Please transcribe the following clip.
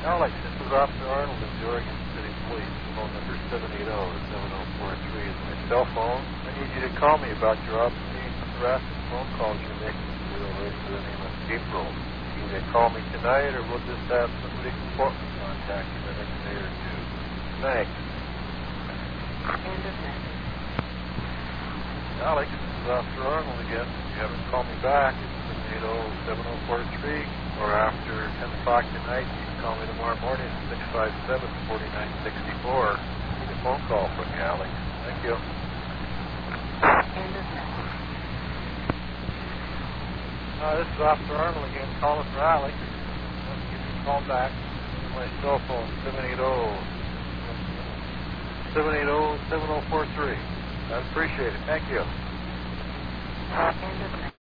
Alex, this is Officer Arnold of the Oregon City Police. Phone number 780-7043 is my cell phone. I need you to call me about your obscene harassment phone calls you're making to the race with the name of April. You either call me tonight or we'll just have somebody important contact you the next day or two. Thanks. End of message. Alex, this is Officer Arnold again. If you haven't called me back, it's 780-7043 or after 10 o'clock tonight. You can call me tomorrow morning at 657-4964. Need a phone call from you, Alex. Thank you. End of message. This is Officer Arnold again, calling for Alex. I'll give you a call back. My cell phone, 780-7043. I appreciate it. Thank you. End of message.